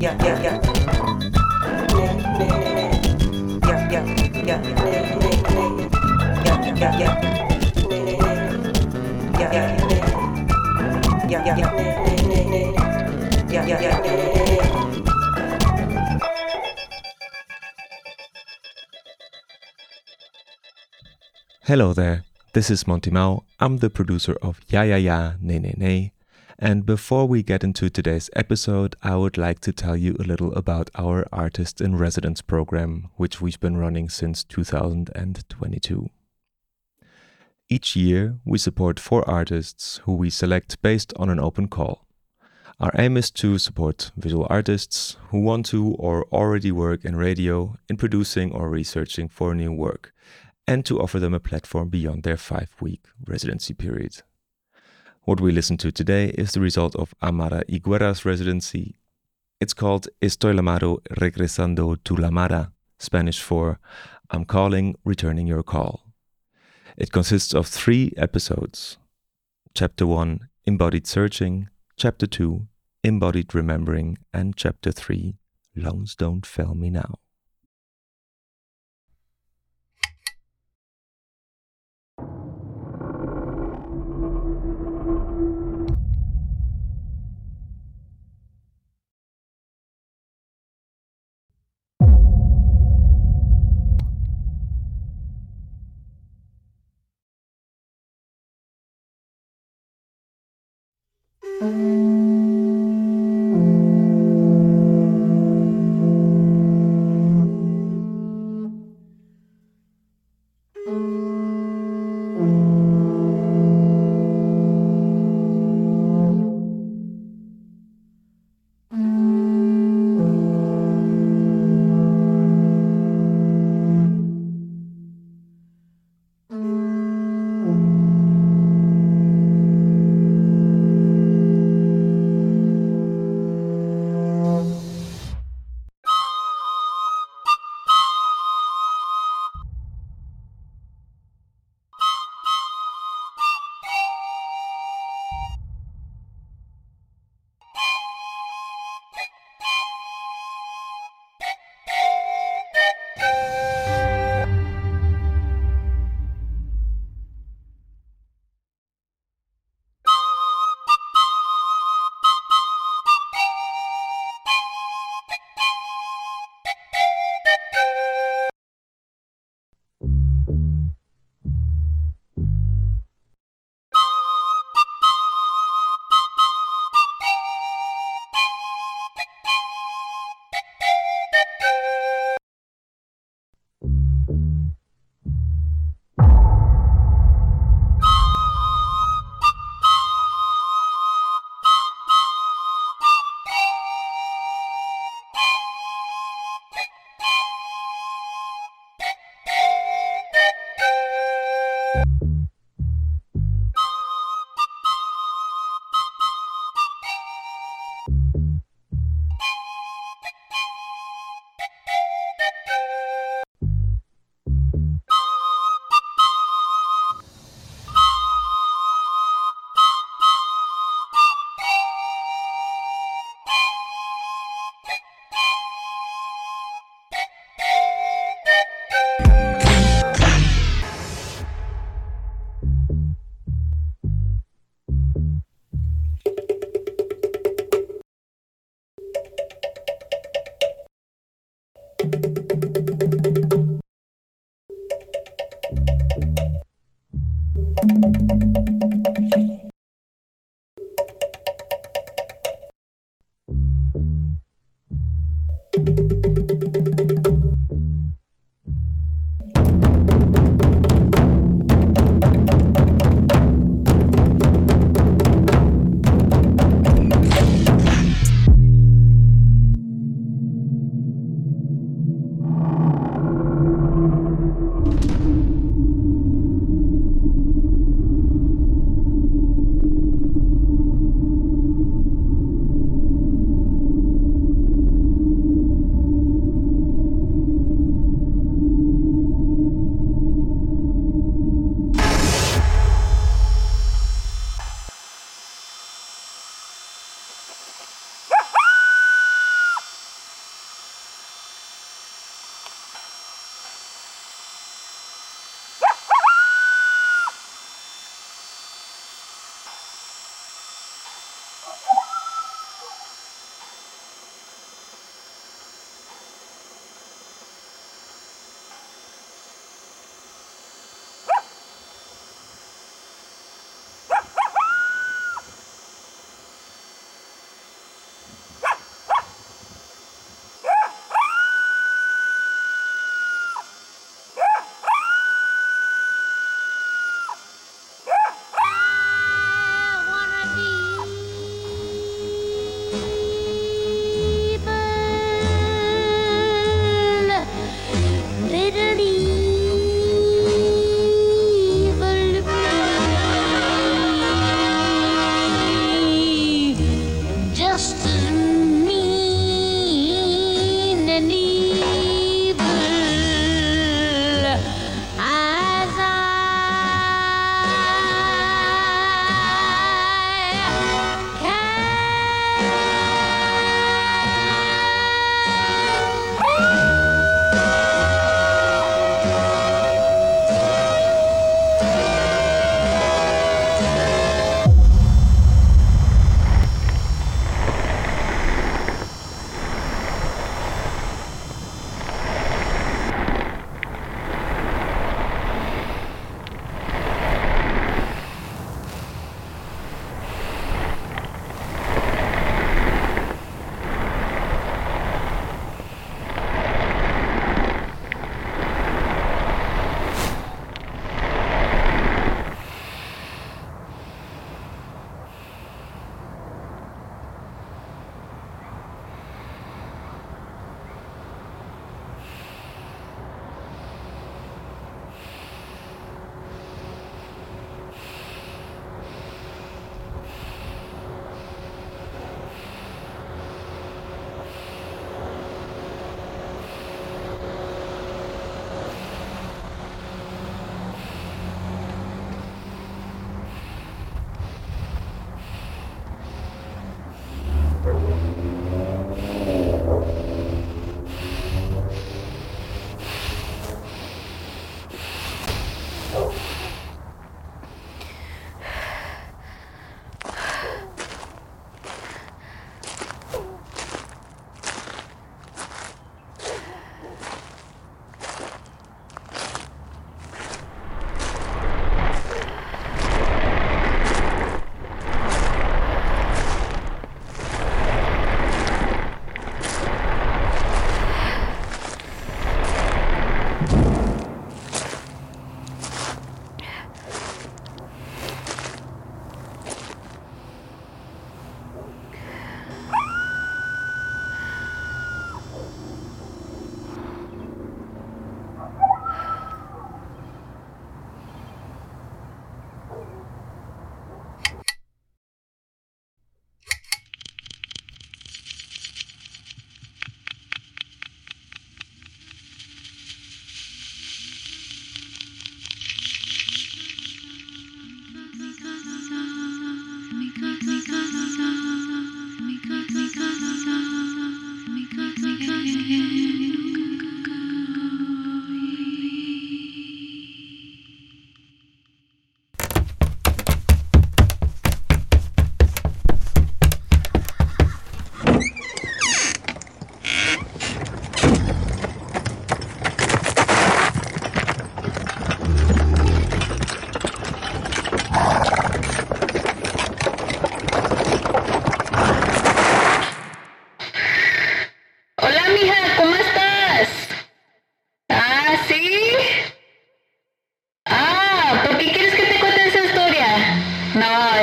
Hello there, this is Monty Mao. I'm the producer of Ya Ya Ya Ne Ne Ne. And before we get into today's episode, I would like to tell you a little about our Artist in Residence program, which we've been running since 2022. Each year, we support 4 artists who we select based on an open call. Our aim is to support visual artists who want to or already work in radio, in producing or researching for new work, and to offer them a platform beyond their 5-week residency period. What we listen to today is the result of Amara Higuera's residency. It's called Estoy llamado regresando tu llamada, Spanish for I'm calling, returning your call. It consists of 3 episodes. Chapter 1, Embodied Searching, Chapter 2, Embodied Remembering, and Chapter 3, Lungs Don't Fail Me Now.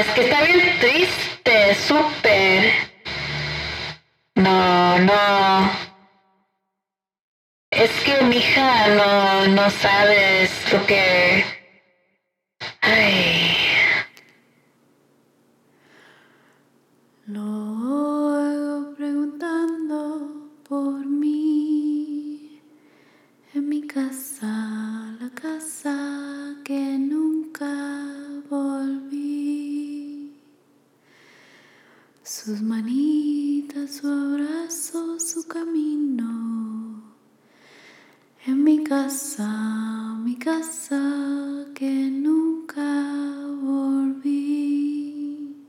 es que está bien triste, súper. No. Es que mija, no sabes lo que... Ay. Lo oigo preguntando por mí en mi casa, la casa que nunca volví. Sus manitas, su abrazo, su camino. En mi casa que nunca volví.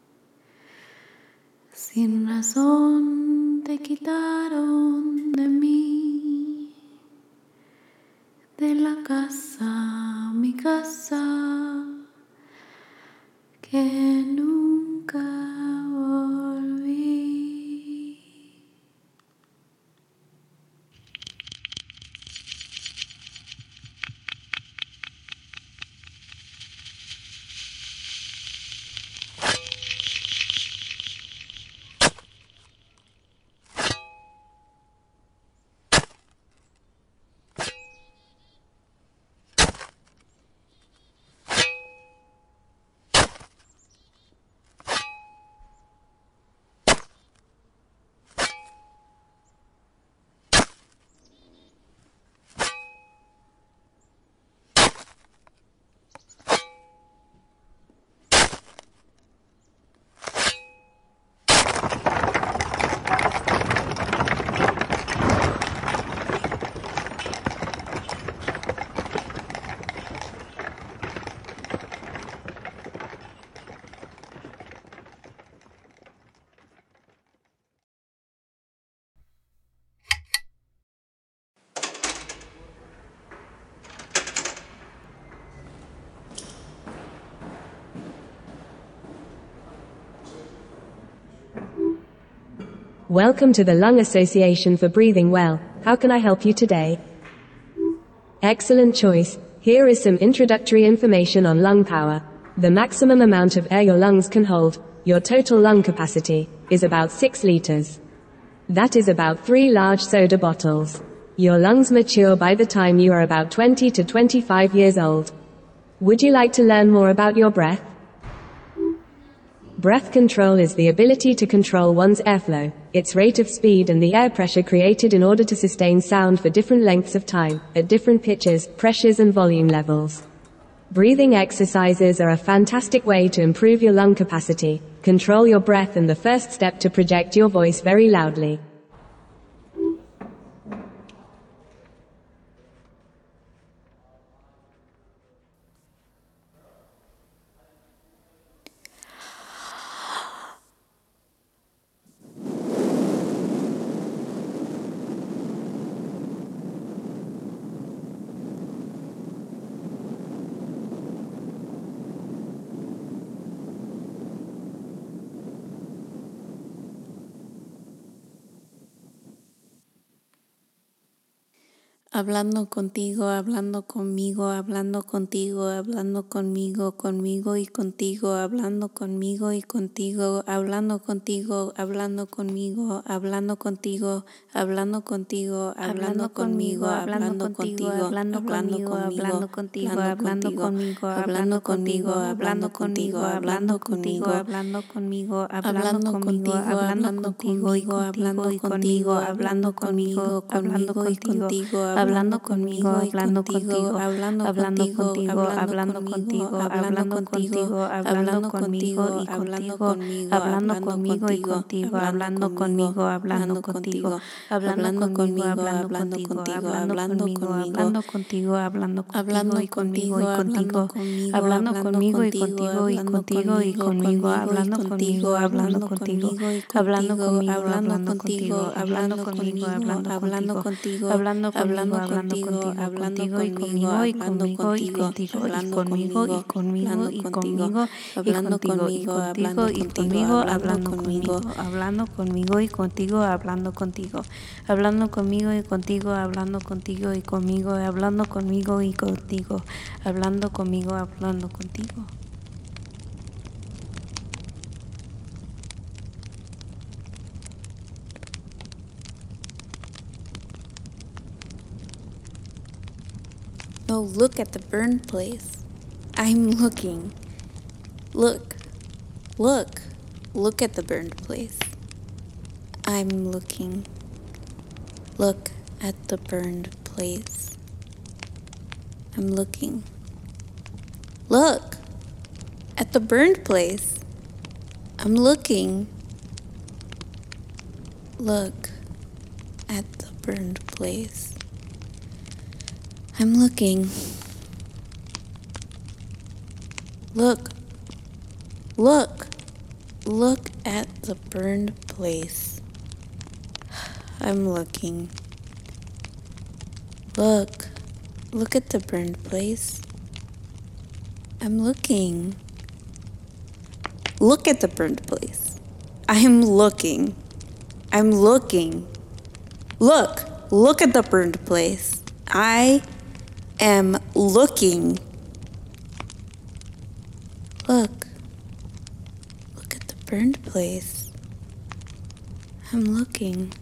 Sin razón te quitaron de mí, de la casa, mi casa, que nunca volví. Welcome to the Lung Association for Breathing Well. How can I help you today? Excellent choice. Here is some introductory information on lung power. The maximum amount of air your lungs can hold, your total lung capacity, is about 6 liters. That is about 3 large soda bottles. Your lungs mature by the time you are about 20 to 25 years old. Would you like to learn more about your breath? Breath control is the ability to control one's airflow, its rate of speed and the air pressure created in order to sustain sound for different lengths of time, at different pitches, pressures and volume levels. Breathing exercises are a fantastic way to improve your lung capacity, control your breath and the first step to project your voice very loudly. Hablando contigo, hablando conmigo, hablando contigo, hablando conmigo, conmigo y contigo, hablando conmigo y contigo, hablando contigo, hablando conmigo, hablando contigo, hablando contigo, hablando conmigo, hablando contigo, hablando conmigo, hablando contigo, hablando conmigo, hablando conmigo, hablando contigo, hablando contigo, hablando conmigo, hablando conmigo, hablando contigo y hablando contigo, hablando conmigo, conmigo y contigo, hablando conmigo, hablando contigo, hablando contigo, hablando contigo, hablando contigo, hablando conmigo y contigo, hablando conmigo y contigo, hablando conmigo, hablando contigo, hablando conmigo, hablando contigo, hablando contigo, hablando contigo y conmigo y contigo, hablando conmigo y contigo y contigo y conmigo, hablando conmigo, hablando contigo, hablando conmigo, hablando contigo, hablando conmigo, hablando contigo, hablando conmigo, hablando contigo y conmigo y conmigo y contigo y conmigo y conmigo y conmigo hablando conmigo y conmigo hablando conmigo hablando conmigo y contigo hablando contigo hablando conmigo y contigo hablando contigo y conmigo hablando conmigo y contigo hablando conmigo hablando contigo. No, look at the burned place. I'm looking. Look. Look. Look at the burned place. I'm looking. Look at the burned place. I'm looking. Look at the burned place. I'm looking. Look at the burned place. I'm looking. Look. Look. Look at the burned place. I'm looking. Look. Look at the burned place. I'm looking. Look at the burned place. I'm looking. I'm looking. Look. Look at the burned place. I am looking. Look. Look at the burned place. I'm looking.